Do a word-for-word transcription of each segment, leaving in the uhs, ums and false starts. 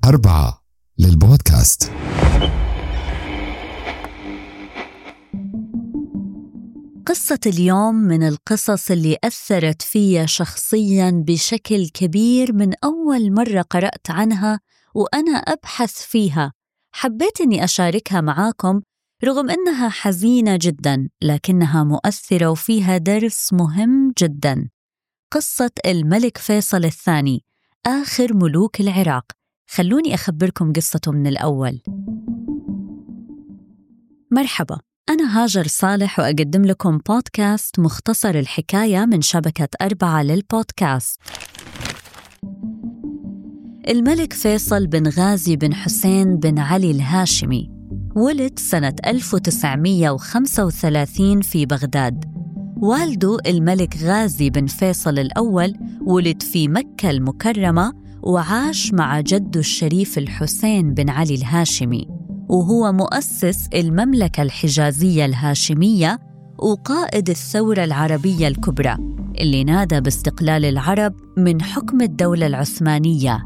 أربعة للبودكاست. قصة اليوم من القصص اللي أثرت فيا شخصياً بشكل كبير من أول مرة قرأت عنها وأنا أبحث فيها. حبيت أني أشاركها معاكم رغم أنها حزينة جداً، لكنها مؤثرة وفيها درس مهم جداً. قصة الملك فيصل الثاني، آخر ملوك العراق. خلوني أخبركم قصته من الأول. مرحبا، أنا هاجر صالح وأقدم لكم بودكاست مختصر الحكاية من شبكة أربعة للبودكاست. الملك فيصل بن غازي بن حسين بن علي الهاشمي ولد سنة ألف وتسعمية وخمسة وثلاثين في بغداد. والده الملك غازي بن فيصل الأول ولد في مكة المكرمة، وعاش مع جده الشريف الحسين بن علي الهاشمي، وهو مؤسس المملكة الحجازية الهاشمية وقائد الثورة العربية الكبرى اللي نادى باستقلال العرب من حكم الدولة العثمانية.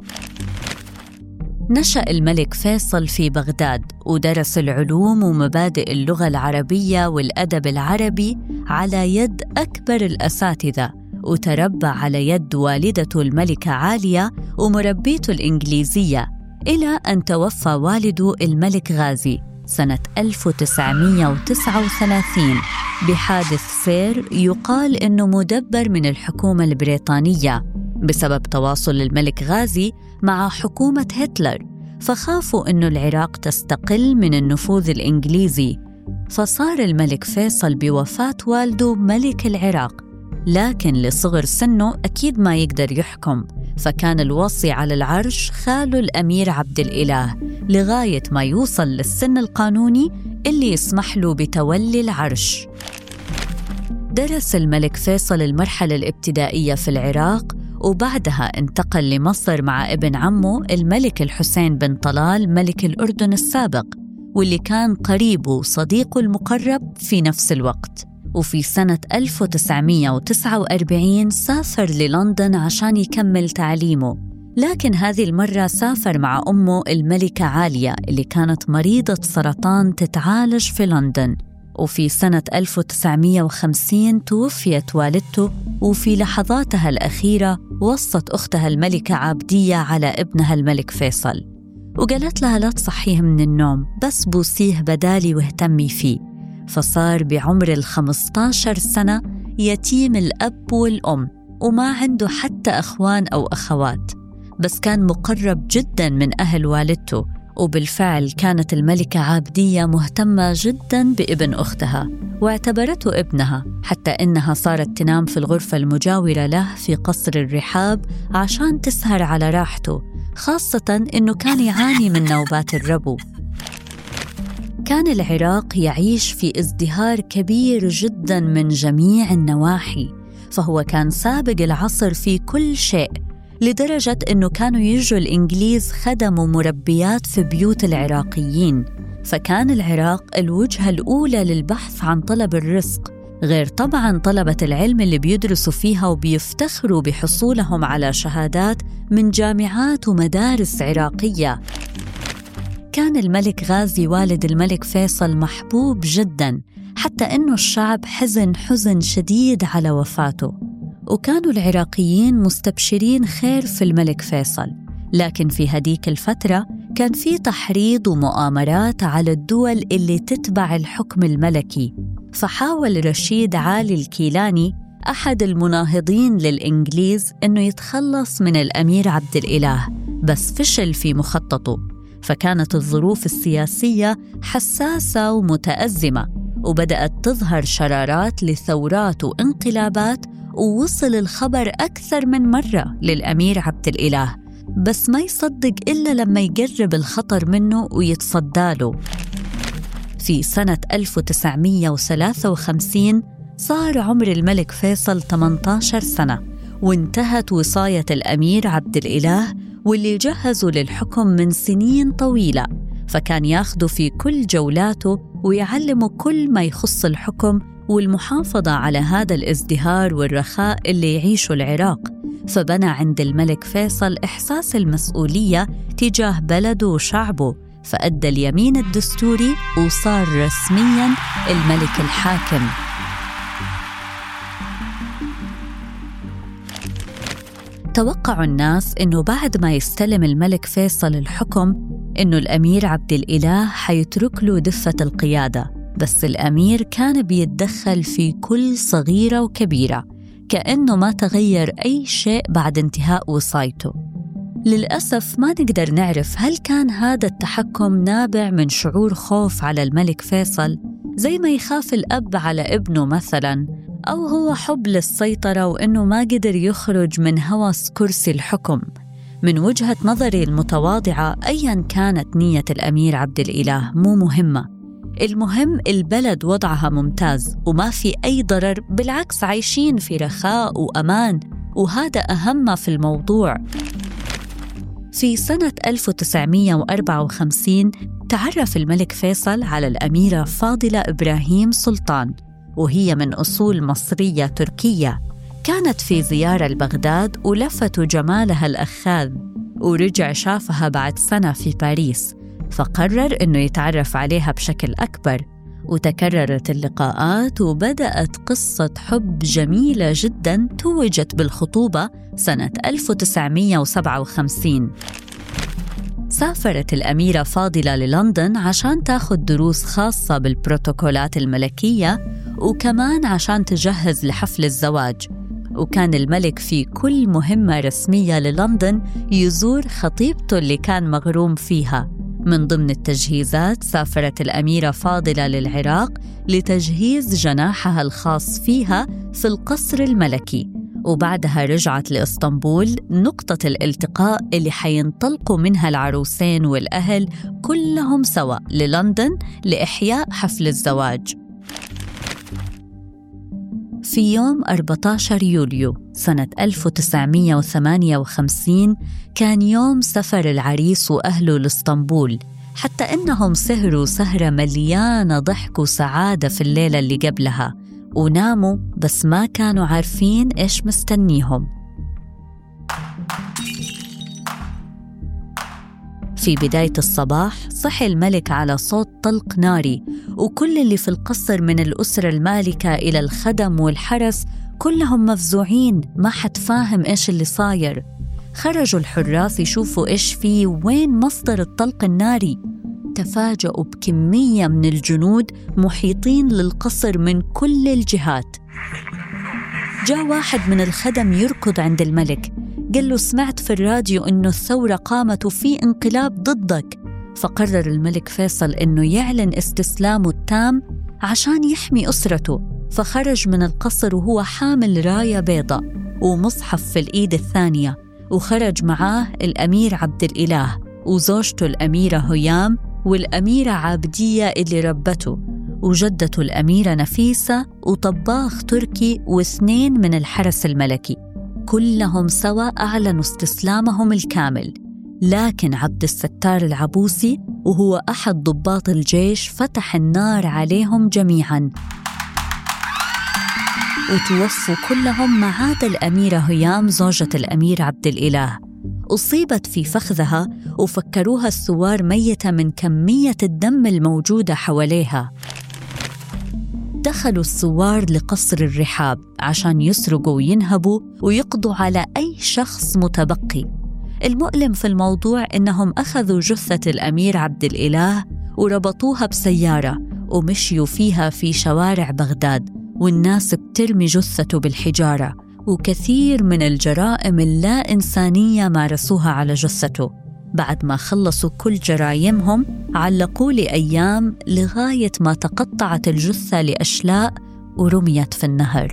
نشأ الملك فيصل في بغداد ودرس العلوم ومبادئ اللغة العربية والأدب العربي على يد أكبر الأساتذة، وتربى على يد والدته الملكة عالية ومربيته الإنجليزية، إلى أن توفى والده الملك غازي سنة ألف وتسعمية وتسعة وثلاثين بحادث سير يقال إنه مدبر من الحكومة البريطانية بسبب تواصل الملك غازي مع حكومة هتلر، فخافوا إنه العراق تستقل من النفوذ الإنجليزي، فصار الملك فيصل بوفاة والده ملك العراق. لكن لصغر سنه أكيد ما يقدر يحكم، فكان الوصي على العرش خاله الأمير عبد الإله لغاية ما يوصل للسن القانوني اللي يسمح له بتولي العرش. درس الملك فيصل المرحلة الابتدائية في العراق، وبعدها انتقل لمصر مع ابن عمه الملك الحسين بن طلال ملك الأردن السابق، واللي كان قريبه وصديقه المقرب في نفس الوقت. وفي سنة ألف وتسعمية وتسعة وأربعين سافر للندن عشان يكمل تعليمه، لكن هذه المرة سافر مع أمه الملكة عالية اللي كانت مريضة سرطان تتعالج في لندن. وفي سنة ألف وتسعمية وخمسين توفيت والدته، وفي لحظاتها الأخيرة وصت أختها الملكة عابدية على ابنها الملك فيصل، وقالت لها لا تصحيه من النوم، بس بوسيه بدالي واهتمي فيه. فصار بعمر الخمستاشر سنة يتيم الأب والأم، وما عنده حتى أخوان أو أخوات، بس كان مقرب جداً من أهل والدته. وبالفعل كانت الملكة عابدية مهتمة جداً بابن أختها واعتبرته ابنها، حتى إنها صارت تنام في الغرفة المجاورة له في قصر الرحاب عشان تسهر على راحته، خاصة إنه كان يعاني من نوبات الربو. كان العراق يعيش في ازدهار كبير جداً من جميع النواحي، فهو كان سابق العصر في كل شيء، لدرجة أنه كانوا يجوا الإنجليز خدم ومربيات في بيوت العراقيين، فكان العراق الوجهة الأولى للبحث عن طلب الرزق، غير طبعاً طلبة العلم اللي بيدرسوا فيها وبيفتخروا بحصولهم على شهادات من جامعات ومدارس عراقية. كان الملك غازي والد الملك فيصل محبوب جداً، حتى أنه الشعب حزن حزن شديد على وفاته، وكانوا العراقيين مستبشرين خير في الملك فيصل. لكن في هديك الفترة كان في تحريض ومؤامرات على الدول اللي تتبع الحكم الملكي، فحاول رشيد علي الكيلاني أحد المناهضين للإنجليز أنه يتخلص من الأمير عبد الإله، بس فشل في مخططه، فكانت الظروف السياسية حساسة ومتأزمة، وبدأت تظهر شرارات لثورات وانقلابات، ووصل الخبر أكثر من مرة للأمير عبد الإله، بس ما يصدق إلا لما يقرب الخطر منه ويتصداله. في سنة ألف وتسعمية وثلاثة وخمسين صار عمر الملك فيصل ثمانية عشر سنة، وانتهت وصاية الأمير عبد الإله واللي جهزوا للحكم من سنين طويلة، فكان ياخده في كل جولاته ويعلمه كل ما يخص الحكم والمحافظة على هذا الازدهار والرخاء اللي يعيشه العراق. فبنى عند الملك فيصل إحساس المسؤولية تجاه بلده وشعبه، فأدى اليمين الدستوري وصار رسمياً الملك الحاكم. توقعوا الناس إنه بعد ما يستلم الملك فيصل الحكم إنه الأمير عبد الإله حيترك له دفة القيادة، بس الأمير كان بيتدخل في كل صغيرة وكبيرة كأنه ما تغير أي شيء بعد انتهاء وصايته. للأسف ما نقدر نعرف هل كان هذا التحكم نابع من شعور خوف على الملك فيصل زي ما يخاف الأب على ابنه مثلاً، أو هو حب للسيطرة وإنه ما قدر يخرج من هوس كرسي الحكم. من وجهة نظري المتواضعة أياً كانت نية الأمير عبد الإله مو مهمة، المهم البلد وضعها ممتاز وما في أي ضرر، بالعكس عايشين في رخاء وأمان، وهذا أهم في الموضوع. في سنة ألف وتسعمائة وأربعة وخمسين تعرف الملك فيصل على الأميرة فاضلة إبراهيم سلطان، وهي من أصول مصرية تركية. كانت في زيارة لبغداد ولفت جمالها الأخاذ، ورجع شافها بعد سنة في باريس، فقرر إنه يتعرف عليها بشكل أكبر، وتكررت اللقاءات وبدأت قصة حب جميلة جداً توجت بالخطوبة سنة ألف وتسعمائة وسبعة وخمسين. سافرت الأميرة فاضلة للندن عشان تاخد دروس خاصة بالبروتوكولات الملكية، وكمان عشان تجهز لحفل الزواج. وكان الملك في كل مهمة رسمية للندن يزور خطيبته اللي كان مغروم فيها. من ضمن التجهيزات سافرت الأميرة فاضلة للعراق لتجهيز جناحها الخاص فيها في القصر الملكي، وبعدها رجعت لإسطنبول نقطة الالتقاء اللي حينطلقوا منها العروسين والأهل كلهم سوا للندن لإحياء حفل الزواج. في يوم أربعة عشر يوليو سنة ألف وتسعمائة وثمانية وخمسين كان يوم سفر العريس وأهله لإسطنبول، حتى إنهم سهروا سهرة مليانة ضحك وسعادة في الليلة اللي قبلها، وناموا بس ما كانوا عارفين إيش مستنيهم. في بداية الصباح صحي الملك على صوت طلق ناري، وكل اللي في القصر من الأسرة المالكة إلى الخدم والحرس كلهم مفزوعين، ما حد فاهم إيش اللي صاير. خرجوا الحراس يشوفوا إيش فيه وين مصدر الطلق الناري. تفاجأوا بكمية من الجنود محيطين للقصر من كل الجهات. جاء واحد من الخدم يركض عند الملك، قال له سمعت في الراديو إنه الثورة قامت وفي انقلاب ضدك. فقرر الملك فيصل إنه يعلن استسلامه التام عشان يحمي أسرته، فخرج من القصر وهو حامل راية بيضاء ومصحف في الإيد الثانية، وخرج معاه الأمير عبد الإله وزوجته الأميرة هيام والأميرة عابدية اللي ربته، وجدته الأميرة نفيسة، وطباخ تركي، واثنين من الحرس الملكي. كلهم سوا أعلنوا استسلامهم الكامل. لكن عبد الستار العبوسي وهو أحد ضباط الجيش فتح النار عليهم جميعاً، وتوفوا كلهم ما عدا الأميرة هيام زوجة الأمير عبد الإله. أصيبت في فخذها وفكروها الثوار ميتة من كمية الدم الموجودة حواليها. دخلوا الثوار لقصر الرحاب عشان يسرقوا وينهبوا ويقضوا على أي شخص متبقي. المؤلم في الموضوع إنهم أخذوا جثة الأمير عبد الإله وربطوها بسيارة ومشيوا فيها في شوارع بغداد، والناس بترمي جثته بالحجارة، وكثير من الجرائم اللا إنسانية مارسوها على جثته. بعد ما خلصوا كل جرايمهم علقوا لأيام لغاية ما تقطعت الجثة لأشلاء ورميت في النهر.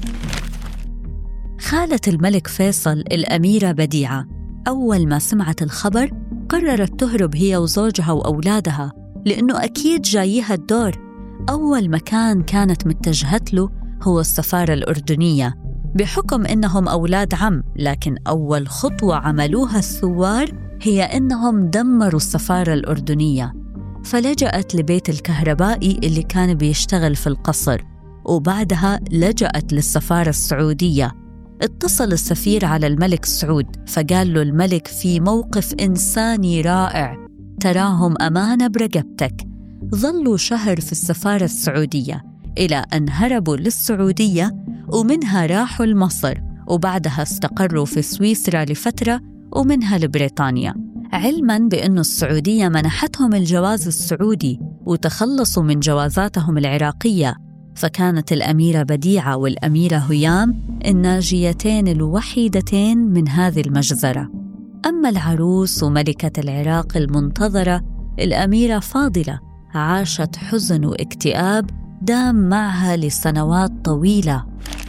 خالة الملك فيصل الأميرة بديعة أول ما سمعت الخبر قررت تهرب هي وزوجها وأولادها، لأنه أكيد جايها الدور. أول مكان كانت متجهت له هو السفارة الأردنية، بحكم إنهم أولاد عم، لكن أول خطوة عملوها الثوار هي إنهم دمروا السفارة الأردنية. فلجأت لبيت الكهربائي اللي كان بيشتغل في القصر، وبعدها لجأت للسفارة السعودية. اتصل السفير على الملك سعود فقال له الملك في موقف إنساني رائع، تراهم أمانة برقبتك. ظلوا شهر في السفارة السعودية إلى أن هربوا للسعودية، ومنها راحوا لمصر، وبعدها استقروا في سويسرا لفترة، ومنها لبريطانيا، علماً بأن السعودية منحتهم الجواز السعودي وتخلصوا من جوازاتهم العراقية. فكانت الأميرة بديعة والأميرة هيام الناجيتين الوحيدتين من هذه المجزرة. أما العروس وملكة العراق المنتظرة الأميرة فاضلة عاشت حزن واكتئاب دام معها لسنوات طويلة.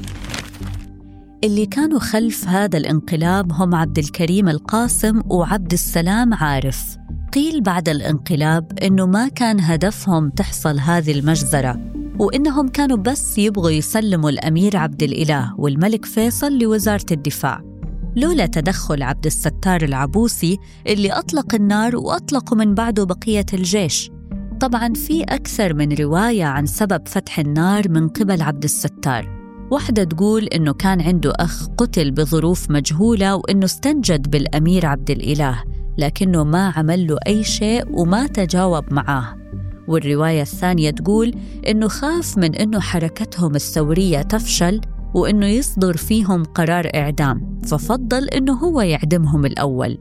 اللي كانوا خلف هذا الانقلاب هم عبد الكريم القاسم وعبد السلام عارف. قيل بعد الانقلاب إنه ما كان هدفهم تحصل هذه المجزرة، وإنهم كانوا بس يبغوا يسلموا الأمير عبد الإله والملك فيصل لوزارة الدفاع، لولا تدخل عبد الستار العبوسي اللي أطلق النار وأطلقوا من بعده بقية الجيش. طبعاً في أكثر من رواية عن سبب فتح النار من قبل عبد الستار. واحدة تقول إنه كان عنده أخ قتل بظروف مجهولة وإنه استنجد بالأمير عبد الإله، لكنه ما عمل له أي شيء وما تجاوب معاه. والرواية الثانية تقول إنه خاف من إنه حركتهم الثورية تفشل وإنه يصدر فيهم قرار إعدام، ففضل إنه هو يعدمهم الأول.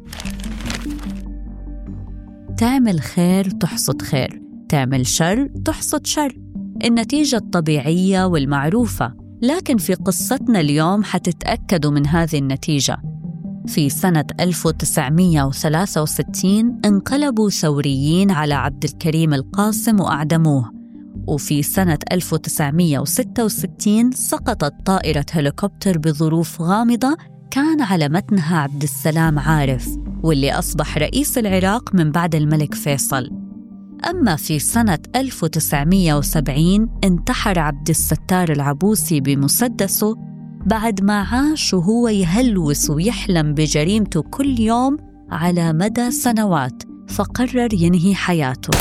تعمل خير تحصد خير، تعمل شر تحصد شر، النتيجة الطبيعية والمعروفة. لكن في قصتنا اليوم حتتأكدوا من هذه النتيجة. في سنة ألف وتسعمائة وثلاثة وستين انقلبوا ثوريين على عبد الكريم القاسم وأعدموه، وفي سنة ألف وتسعمائة وستة وستين سقطت طائرة هليكوبتر بظروف غامضة كان على متنها عبد السلام عارف، واللي أصبح رئيس العراق من بعد الملك فيصل. أما في سنة ألف وتسعمائة وسبعين انتحر عبد الستار العبوسي بمسدسه بعد ما عاش وهو يهلوس ويحلم بجريمته كل يوم على مدى سنوات، فقرر ينهي حياته.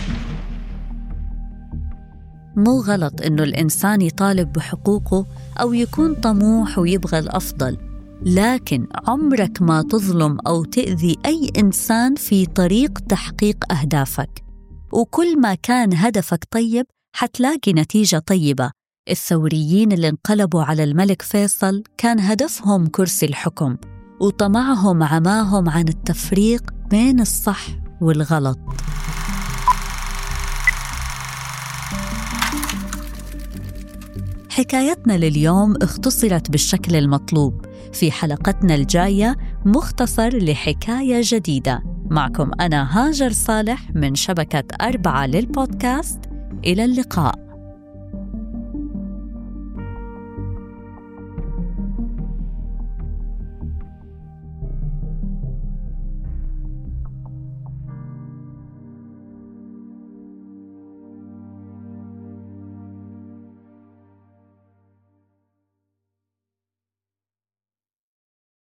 مو غلط إنه الإنسان يطالب بحقوقه أو يكون طموح ويبغى الأفضل، لكن عمرك ما تظلم أو تأذي أي إنسان في طريق تحقيق أهدافك. وكل ما كان هدفك طيب حتلاقي نتيجة طيبة. الثوريين اللي انقلبوا على الملك فيصل كان هدفهم كرسي الحكم، وطمعهم عماهم عن التفريق بين الصح والغلط. حكايتنا لليوم اختصرت بالشكل المطلوب. في حلقتنا الجاية مختصر لحكاية جديدة. معكم أنا هاجر صالح من شبكة أربعة للبودكاست. إلى اللقاء.